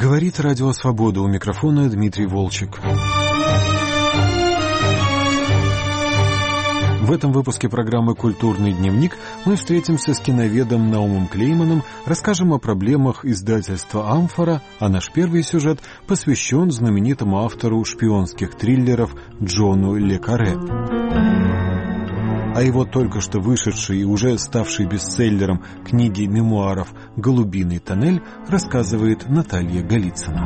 Говорит Радио Свобода, у микрофона Дмитрий Волчек. В этом выпуске программы «Культурный дневник» мы встретимся с киноведом Наумом Клейманом, расскажем о проблемах издательства «Амфора», а наш первый сюжет посвящен знаменитому автору шпионских триллеров Джону ле Карре. О его только что вышедшей и уже ставшей бестселлером книге мемуаров «Голубиный тоннель» рассказывает Наталья Голицына.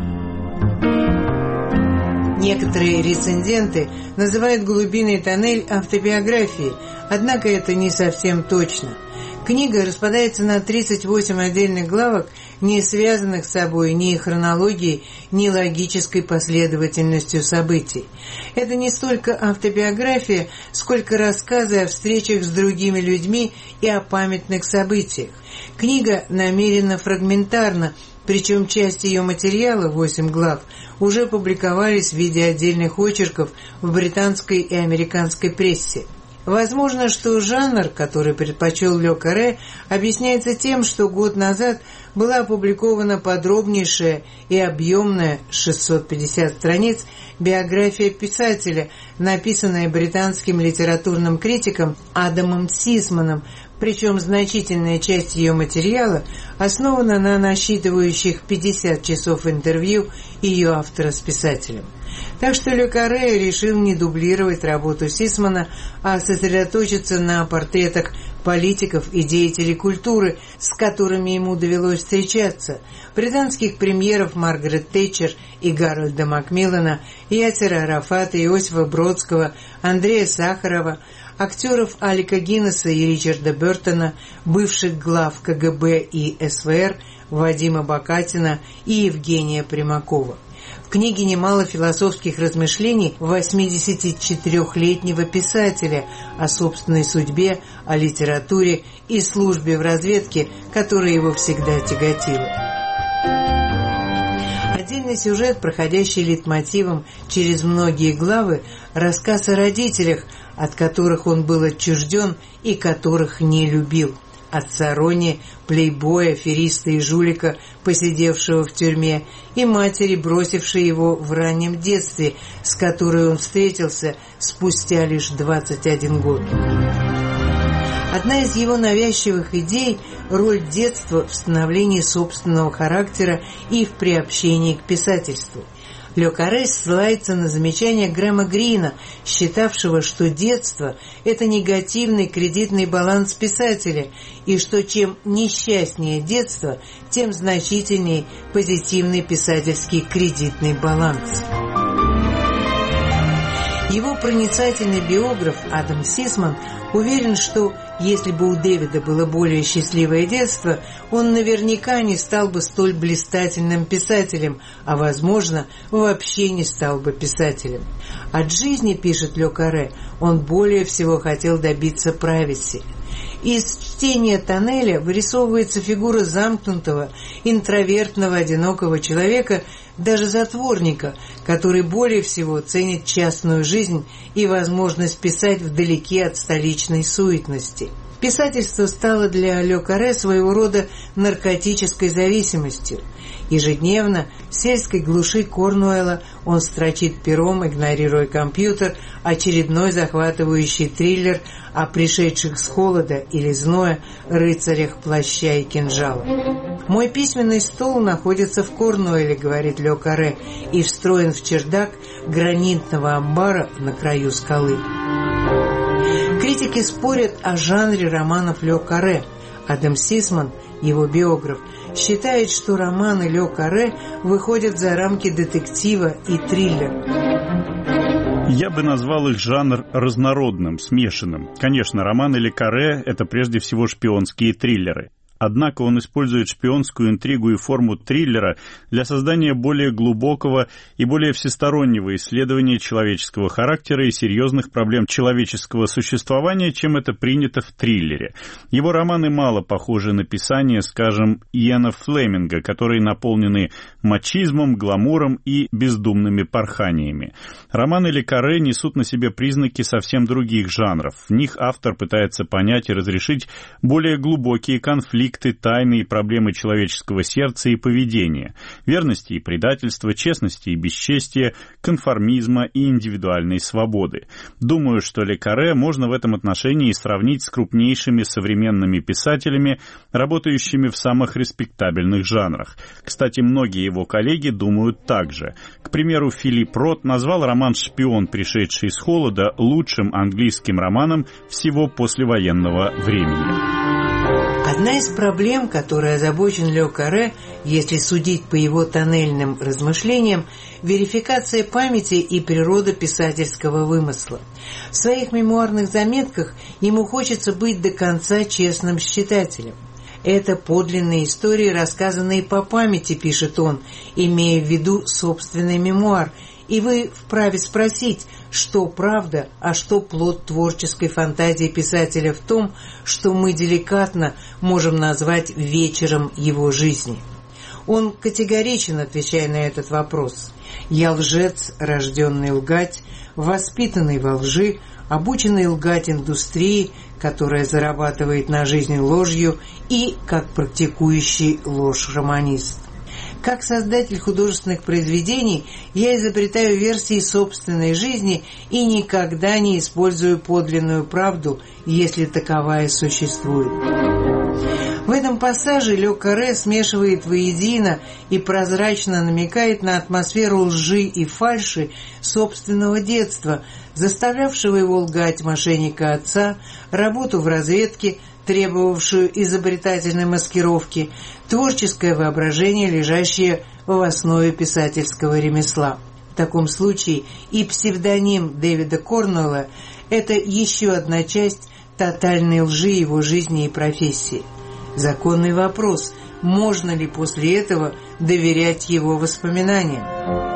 Некоторые рецензенты называют «Голубиный тоннель» автобиографией, однако это не совсем точно. Книга распадается на 38 отдельных главок, не связанных с собой ни хронологией, ни логической последовательностью событий. Это не столько автобиография, сколько рассказы о встречах с другими людьми и о памятных событиях. Книга намеренно фрагментарна, причем часть ее материала, 8 глав, уже публиковались в виде отдельных очерков в британской и американской прессе. Возможно, что жанр, который предпочел ле Карре, объясняется тем, что год назад была опубликована подробнейшая и объемная, 650 страниц, биография писателя, написанная британским литературным критиком Адамом Сисманом, причем значительная часть ее материала основана на насчитывающих 50 часов интервью ее автора с писателем. Так что ле Карре решил не дублировать работу Сисмана, а сосредоточиться на портретах политиков и деятелей культуры, с которыми ему довелось встречаться, британских премьеров Маргарет Тэтчер и Гарольда Макмиллана, Ясера Арафата, Иосифа Бродского, Андрея Сахарова, актеров Алика Гиннесса и Ричарда Бертона, бывших глав КГБ и СВР Вадима Бакатина и Евгения Примакова. В книге немало философских размышлений 84-летнего писателя о собственной судьбе, о литературе и службе в разведке, которая его всегда тяготила. Отдельный сюжет, проходящий лейтмотивом через многие главы, рассказ о родителях, от которых он был отчужден и которых не любил. Отца Ронни, плейбоя, афериста и жулика, посидевшего в тюрьме, и матери, бросившей его в раннем детстве, с которой он встретился спустя лишь 21 год. Одна из его навязчивых идей – роль детства в становлении собственного характера и в приобщении к писательству. Ле Карре ссылается на замечание Грэма Грина, считавшего, что детство – это негативный кредитный баланс писателя, и что чем несчастнее детство, тем значительнее позитивный писательский кредитный баланс. Его проницательный биограф Адам Сисман уверен, что если бы у Дэвида было более счастливое детство, он наверняка не стал бы столь блистательным писателем, а, возможно, вообще не стал бы писателем. От жизни, пишет ле Карре, он более всего хотел добиться правеси. Из чтения «Тоннеля» вырисовывается фигура замкнутого, интровертного, одинокого человека, даже затворника, который более всего ценит частную жизнь и возможность писать вдалеке от столичной суетности. Писательство стало для ле Карре своего рода наркотической зависимостью. Ежедневно в сельской глуши Корнуэлла он строчит пером, игнорируя компьютер, очередной захватывающий триллер о пришедших с холода или зноя рыцарях плаща и кинжала. «Мой письменный стол находится в Корнуэлле», — говорит ле Карре, и встроен в чердак гранитного амбара на краю скалы. Критики спорят о жанре романов ле Карре. Адам Сисман, его биограф, считает, что романы ле Карре выходят за рамки детектива и триллера. Я бы назвал их жанр разнородным, смешанным. Конечно, романы ле Карре – это прежде всего шпионские триллеры. Однако он использует шпионскую интригу и форму триллера для создания более глубокого и более всестороннего исследования человеческого характера и серьезных проблем человеческого существования, чем это принято в триллере. Его романы мало похожи на писание, скажем, Иэна Флеминга, которые наполнены мачизмом, гламуром и бездумными порханиями. Романы ле Карре несут на себе признаки совсем других жанров. В них автор пытается понять и разрешить более глубокие конфликты, конфликты, тайны и проблемы человеческого сердца и поведения, верности и предательства, честности и бесчестия, конформизма и индивидуальной свободы. Думаю, что Ле Карре можно в этом отношении сравнить с крупнейшими современными писателями, работающими в самых респектабельных жанрах. Кстати, многие его коллеги думают так же. К примеру, Филипп Рот назвал роман «Шпион, пришедший с холода» лучшим английским романом всего послевоенного времени. Одна из проблем, которой озабочен Ле Карре, если судить по его тоннельным размышлениям, верификация памяти и природа писательского вымысла. В своих мемуарных заметках ему хочется быть до конца честным с читателем. Это подлинные истории, рассказанные по памяти, пишет он, имея в виду собственный мемуар, и вы вправе спросить, что правда, а что плод творческой фантазии писателя в том, что мы деликатно можем назвать вечером его жизни. Он категоричен, отвечая на этот вопрос. «Я лжец, рожденный лгать, воспитанный во лжи, обученный лгать индустрии, которая зарабатывает на жизнь ложью, и как практикующий ложь-романист. Как создатель художественных произведений я изобретаю версии собственной жизни и никогда не использую подлинную правду, если таковая существует». В этом пассаже Ле Карре смешивает воедино и прозрачно намекает на атмосферу лжи и фальши собственного детства, заставлявшего его лгать мошенника отца, работу в разведке, требовавшую изобретательной маскировки, творческое воображение, лежащее в основе писательского ремесла. В таком случае и псевдоним Дэвида Корнуэлла – это еще одна часть тотальной лжи его жизни и профессии. Законный вопрос – можно ли после этого доверять его воспоминаниям?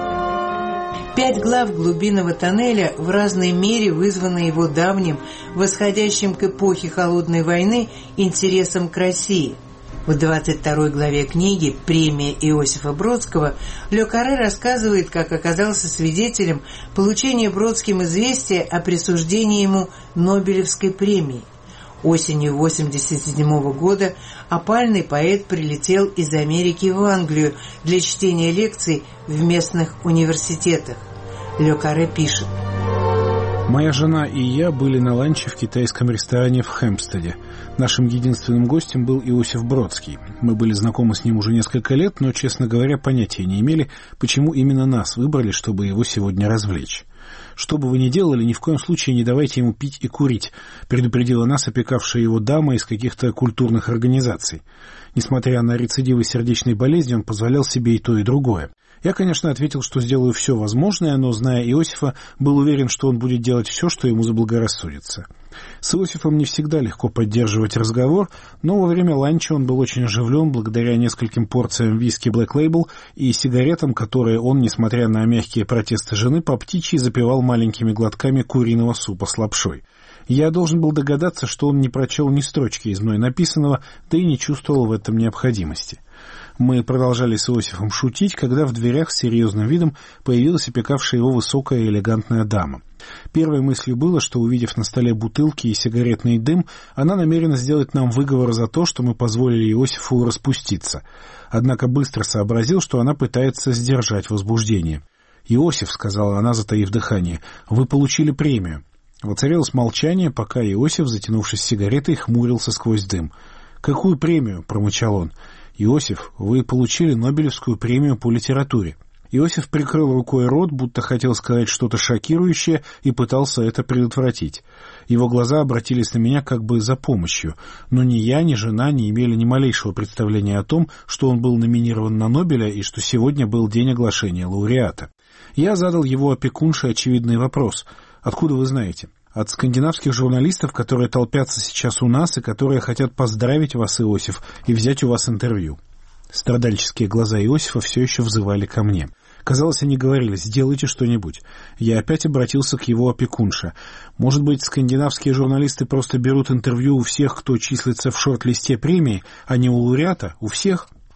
5 глав «Глубинного тоннеля» в разной мере вызваны его давним, восходящим к эпохе Холодной войны, интересом к России. В 22 главе книги «Премия Иосифа Бродского» Ле Карре рассказывает, как оказался свидетелем получения Бродским известия о присуждении ему Нобелевской премии. Осенью 1987 года опальный поэт прилетел из Америки в Англию для чтения лекций в местных университетах. Ле Карре пишет: «Моя жена и я были на ланче в китайском ресторане в Хэмпстеде. Нашим единственным гостем был Иосиф Бродский. Мы были знакомы с ним уже несколько лет, но, честно говоря, понятия не имели, почему именно нас выбрали, чтобы его сегодня развлечь. Что бы вы ни делали, ни в коем случае не давайте ему пить и курить», предупредила нас опекавшая его дама из каких-то культурных организаций. Несмотря на рецидивы сердечной болезни, он позволял себе и то, и другое. Я, конечно, ответил, что сделаю все возможное, но, зная Иосифа, был уверен, что он будет делать все, что ему заблагорассудится. С Иосифом не всегда легко поддерживать разговор, но во время ланча он был очень оживлен благодаря нескольким порциям виски Black Label и сигаретам, которые он, несмотря на мягкие протесты жены, по птичьи запивал маленькими глотками куриного супа с лапшой. Я должен был догадаться, что он не прочел ни строчки из мной написанного, да и не чувствовал в этом необходимости. Мы продолжали с Иосифом шутить, когда в дверях с серьезным видом появилась опекавшая его высокая и элегантная дама. Первой мыслью было, что, увидев на столе бутылки и сигаретный дым, она намерена сделать нам выговор за то, что мы позволили Иосифу распуститься. Однако быстро сообразил, что она пытается сдержать возбуждение. «Иосиф», — сказала она, затаив дыхание, — «вы получили премию». Воцарилось молчание, пока Иосиф, затянувшись сигаретой, хмурился сквозь дым. «Какую премию?» — промычал он. «Иосиф, вы получили Нобелевскую премию по литературе». Иосиф прикрыл рукой рот, будто хотел сказать что-то шокирующее, и пытался это предотвратить. Его глаза обратились на меня как бы за помощью, но ни я, ни жена не имели ни малейшего представления о том, что он был номинирован на Нобеля и что сегодня был день оглашения лауреата. Я задал его опекунше очевидный вопрос: «Откуда вы знаете?» «От скандинавских журналистов, которые толпятся сейчас у нас и которые хотят поздравить вас, Иосиф, и взять у вас интервью». Страдальческие глаза Иосифа все еще взывали ко мне. Казалось, они говорили: «Сделайте что-нибудь». Я опять обратился к его опекунше. «Может быть, скандинавские журналисты просто берут интервью у всех, кто числится в шорт-листе премии, а не у лауреата? У всех?»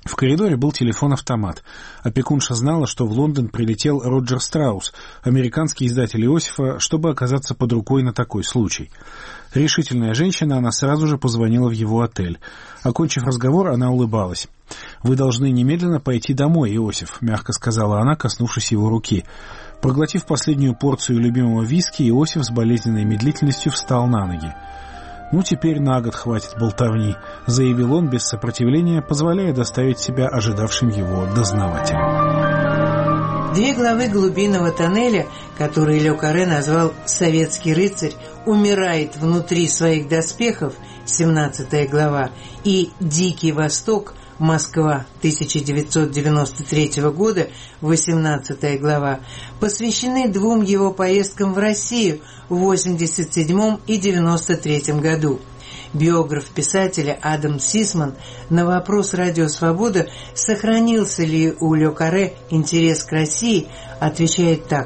В коридоре был телефон-автомат. Опекунша знала, что в Лондон прилетел Роджер Страус, американский издатель Иосифа, чтобы оказаться под рукой на такой случай. Решительная женщина, она сразу же позвонила в его отель. Окончив разговор, она улыбалась. «Вы должны немедленно пойти домой, Иосиф», — мягко сказала она, коснувшись его руки. Проглотив последнюю порцию любимого виски, Иосиф с болезненной медлительностью встал на ноги. «Ну, теперь на год хватит болтовни», — заявил он без сопротивления, позволяя доставить себя ожидавшим его дознавателям. 2 главы «Глубинного тоннеля», которые Ле Карре назвал «Советский рыцарь умирает внутри своих доспехов» 17 глава, и «Дикий Восток. Москва 1993 года» 18 глава, посвящены 2 его поездкам в Россию в 1987 и 1993 году. Биограф писателя Адам Сисман на вопрос «Радио Свобода», сохранился ли у Ле Карре интерес к России, отвечает так.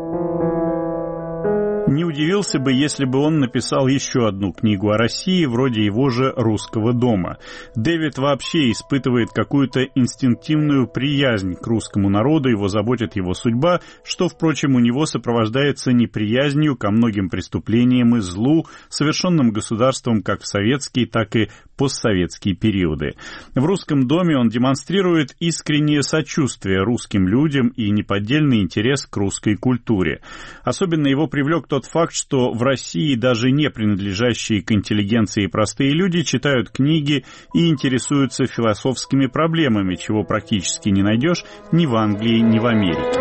Не удивился бы, если бы он написал еще одну книгу о России, вроде его же «Русского дома». Дэвид вообще испытывает какую-то инстинктивную приязнь к русскому народу, его заботит его судьба, что, впрочем, у него сопровождается неприязнью ко многим преступлениям и злу, совершенным государством как в советские, так и постсоветские периоды. В «Русском доме» он демонстрирует искреннее сочувствие русским людям и неподдельный интерес к русской культуре. Особенно его привлек тот факт, что в России даже не принадлежащие к интеллигенции простые люди читают книги и интересуются философскими проблемами, чего практически не найдешь ни в Англии, ни в Америке.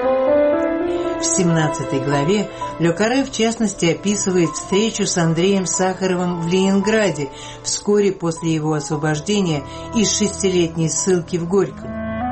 В 17 главе Ле Карре, в частности, описывает встречу с Андреем Сахаровым в Ленинграде вскоре после его освобождения из 6-летней ссылки в Горьком.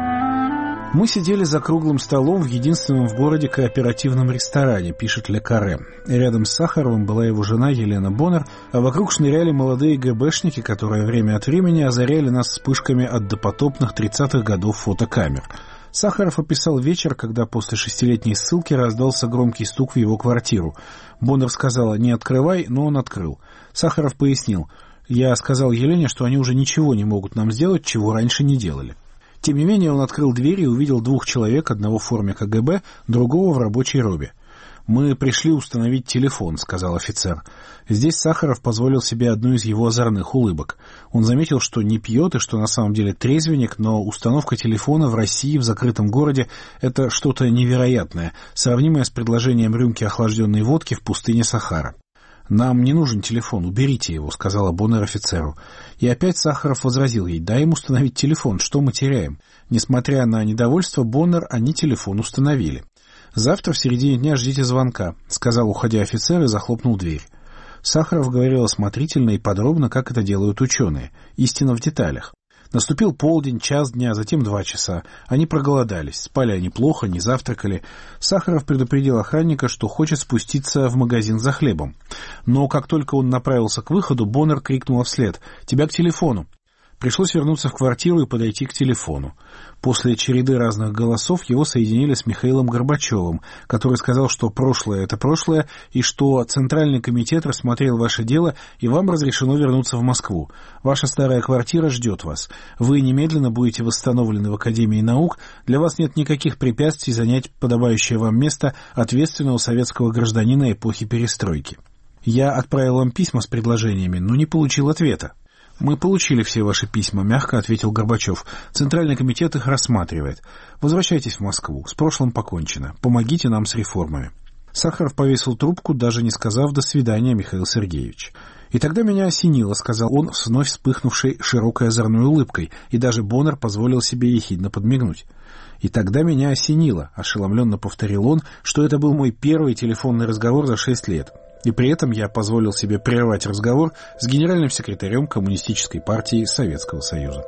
«Мы сидели за круглым столом в единственном в городе кооперативном ресторане», — пишет Ле Карре. Рядом с Сахаровым была его жена Елена Боннер, а вокруг шныряли молодые ГБшники, которые время от времени озаряли нас вспышками от допотопных 30-х годов фотокамер. Сахаров описал вечер, когда после 6-летней ссылки раздался громкий стук в его квартиру. Боннер сказала «не открывай», но он открыл. Сахаров пояснил: «Я сказал Елене, что они уже ничего не могут нам сделать, чего раньше не делали». Тем не менее, он открыл дверь и увидел 2 человек, одного в форме КГБ, другого в рабочей робе. «Мы пришли установить телефон», — сказал офицер. Здесь Сахаров позволил себе одну из его озорных улыбок. Он заметил, что не пьет и что на самом деле трезвенник, но установка телефона в России, в закрытом городе — это что-то невероятное, сравнимое с предложением рюмки охлажденной водки в пустыне Сахара. «Нам не нужен телефон, уберите его», — сказала Боннер офицеру. И опять Сахаров возразил ей: «Дай им установить телефон, что мы теряем?» Несмотря на недовольство Боннер, они телефон установили. «Завтра в середине дня ждите звонка», — сказал, уходя офицер, и захлопнул дверь. Сахаров говорил осмотрительно и подробно, как это делают ученые. Истина в деталях. Наступил полдень, час дня, затем 2 часа. Они проголодались, спали они плохо, не завтракали. Сахаров предупредил охранника, что хочет спуститься в магазин за хлебом. Но как только он направился к выходу, Боннер крикнула вслед: «Тебя к телефону!» Пришлось вернуться в квартиру и подойти к телефону. После череды разных голосов его соединили с Михаилом Горбачевым, который сказал, что прошлое — это прошлое, и что Центральный комитет рассмотрел ваше дело, и вам разрешено вернуться в Москву. Ваша старая квартира ждет вас. Вы немедленно будете восстановлены в Академии наук. Для вас нет никаких препятствий занять подобающее вам место ответственного советского гражданина эпохи перестройки. Я отправил вам письма с предложениями, но не получил ответа. «Мы получили все ваши письма», — мягко ответил Горбачев. «Центральный комитет их рассматривает. Возвращайтесь в Москву. С прошлым покончено. Помогите нам с реформами». Сахаров повесил трубку, даже не сказав «до свидания, Михаил Сергеевич». «И тогда меня осенило», — сказал он с вновь вспыхнувшей широкой озорной улыбкой, и даже Боннер позволил себе ехидно подмигнуть. «И тогда меня осенило», — ошеломленно повторил он, что это был мой первый телефонный разговор за 6 лет. И при этом я позволил себе прервать разговор с генеральным секретарем Коммунистической партии Советского Союза.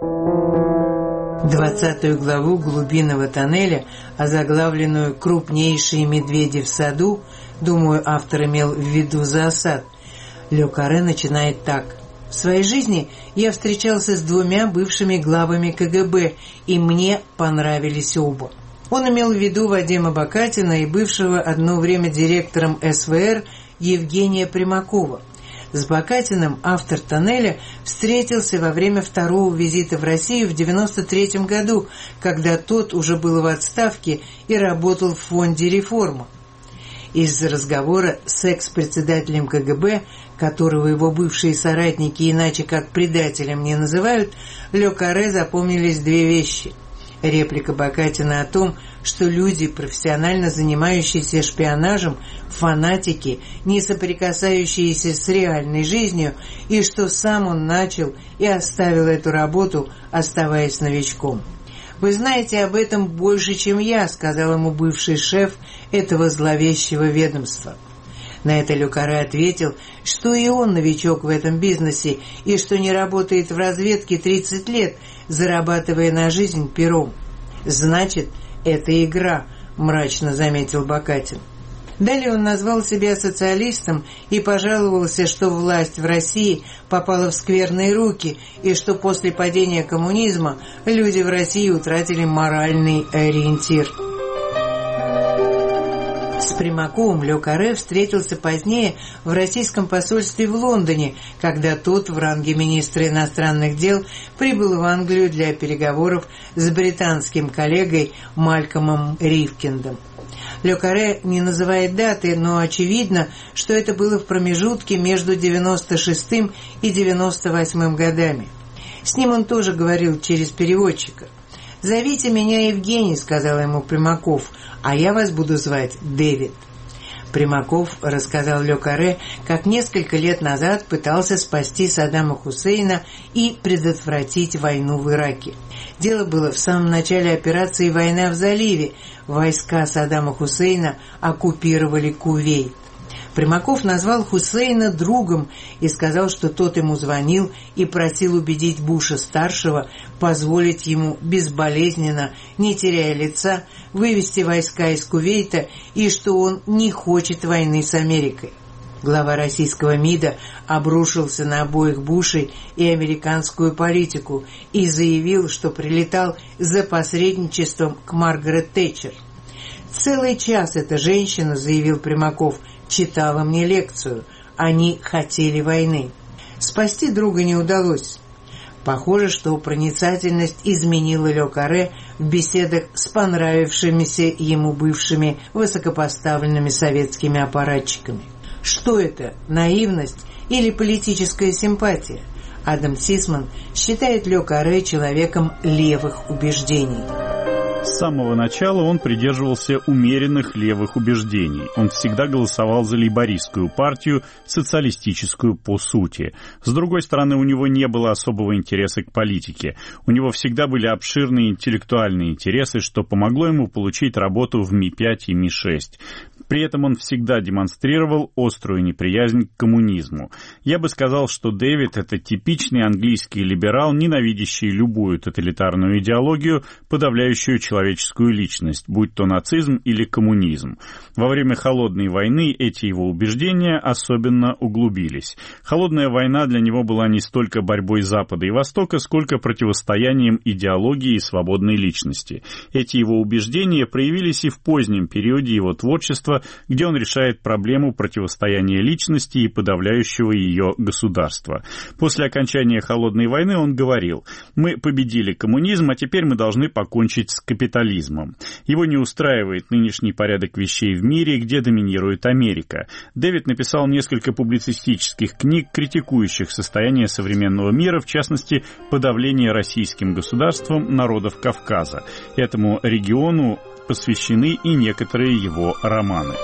20 главу «Глубинного тоннеля», озаглавленную «Крупнейшие медведи в саду», думаю, автор имел в виду зоосад, Ле Карре начинает так. «В своей жизни я встречался с 2 бывшими главами КГБ, и мне понравились оба». Он имел в виду Вадима Бакатина и бывшего одно время директором СВР Евгения Примакова. С Бакатиным автор «Тоннеля» встретился во время второго визита в Россию в 1993 году, когда тот уже был в отставке и работал в фонде «Реформа». Из разговора с экс-председателем КГБ, которого его бывшие соратники иначе как предателем не называют, Ле Карре запомнились две вещи. Реплика Бакатина о том, что люди, профессионально занимающиеся шпионажем, фанатики, не соприкасающиеся с реальной жизнью, и что сам он начал и оставил эту работу, оставаясь новичком. «Вы знаете об этом больше, чем я», — сказал ему бывший шеф этого зловещего ведомства. На это Ле Карре ответил, что и он новичок в этом бизнесе, и что не работает в разведке 30 лет, зарабатывая на жизнь пером. «Значит, это игра», — мрачно заметил Бакатин. Далее он назвал себя социалистом и пожаловался, что власть в России попала в скверные руки и что после падения коммунизма люди в России утратили моральный ориентир. С Примаковым Ле Карре встретился позднее в российском посольстве в Лондоне, когда тот в ранге министра иностранных дел прибыл в Англию для переговоров с британским коллегой Малькомом Ривкиндом. Ле Карре не называет даты, но очевидно, что это было в промежутке между 96-м и 98-м годами. С ним он тоже говорил через переводчика. «Зовите меня Евгений», — сказал ему Примаков, — «а я вас буду звать Дэвид». Примаков рассказал Ле Карре, как несколько лет назад пытался спасти Саддама Хусейна и предотвратить войну в Ираке. Дело было в самом начале операции «Война в заливе». Войска Саддама Хусейна оккупировали Кувейт. Примаков назвал Хусейна другом и сказал, что тот ему звонил и просил убедить Буша-старшего позволить ему безболезненно, не теряя лица, вывести войска из Кувейта и что он не хочет войны с Америкой. Глава российского МИДа обрушился на обоих Бушей и американскую политику и заявил, что прилетал за посредничеством к Маргарет Тэтчер. «Целый час эта женщина, — заявил Примаков, — читала мне лекцию. Они хотели войны. Спасти друга не удалось». Похоже, что проницательность изменила Ле Карре в беседах с понравившимися ему бывшими высокопоставленными советскими аппаратчиками. Что это, наивность или политическая симпатия? Адам Сисман считает Ле Карре человеком левых убеждений. С самого начала он придерживался умеренных левых убеждений. Он всегда голосовал за лейбористскую партию, социалистическую по сути. С другой стороны, у него не было особого интереса к политике. У него всегда были обширные интеллектуальные интересы, что помогло ему получить работу в Ми-5 и Ми-6. При этом он всегда демонстрировал острую неприязнь к коммунизму. Я бы сказал, что Дэвид — это типичный английский либерал, ненавидящий любую тоталитарную идеологию, подавляющую человеческую личность, будь то нацизм или коммунизм. Во время Холодной войны эти его убеждения особенно углубились. Холодная война для него была не столько борьбой Запада и Востока, сколько противостоянием идеологии и свободной личности. Эти его убеждения проявились и в позднем периоде его творчества, где он решает проблему противостояния личности и подавляющего ее государства. После окончания Холодной войны он говорил: «Мы победили коммунизм, а теперь мы должны покончить с капитализмом». Его не устраивает нынешний порядок вещей в мире, где доминирует Америка. Дэвид написал несколько публицистических книг, критикующих состояние современного мира, в частности, подавление российским государством народов Кавказа. Этому региону посвящены и некоторые его романы.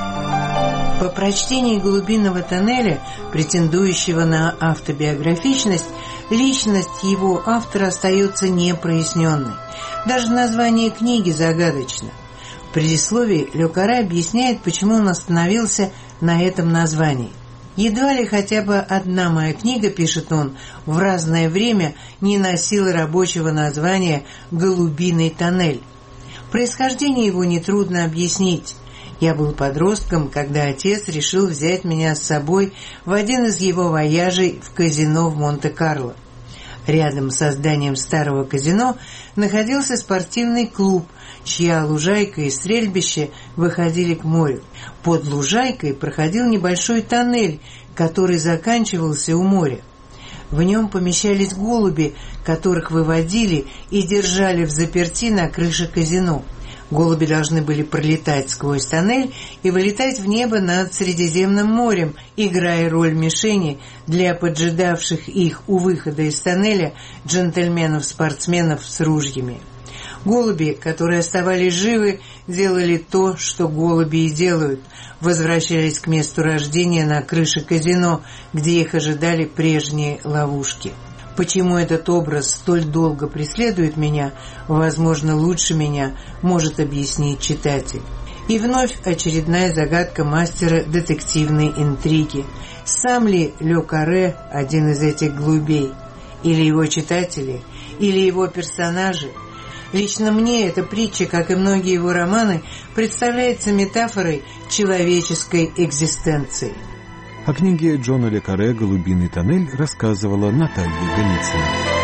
По прочтении «Глубинного тоннеля», претендующего на автобиографичность, личность его автора остается непроясненной. Даже название книги загадочно. В предисловии Ле Карре объясняет, почему он остановился на этом названии. «Едва ли хотя бы одна моя книга, — пишет он, — в разное время не носила рабочего названия «Голубиный тоннель». Происхождение его нетрудно объяснить. Я был подростком, когда отец решил взять меня с собой в один из его вояжей в казино в Монте-Карло. Рядом с зданием старого казино находился спортивный клуб, чья лужайка и стрельбище выходили к морю. Под лужайкой проходил небольшой тоннель, который заканчивался у моря. В нем помещались голуби, которых выводили и держали взаперти на крыше казино. Голуби должны были пролетать сквозь тоннель и вылетать в небо над Средиземным морем, играя роль мишени для поджидавших их у выхода из тоннеля джентльменов-спортсменов с ружьями. Голуби, которые оставались живы, делали то, что голуби и делают, возвращались к месту рождения на крыше казино, где их ожидали прежние ловушки. Почему этот образ столь долго преследует меня, возможно, лучше меня может объяснить читатель. И вновь очередная загадка мастера детективной интриги. Сам ли Ле Карре один из этих голубей? Или его читатели? Или его персонажи? Лично мне эта притча, как и многие его романы, представляется метафорой человеческой экзистенции. О книге Джона Ле Карре «Голубиный тоннель» рассказывала Наталья Голицына.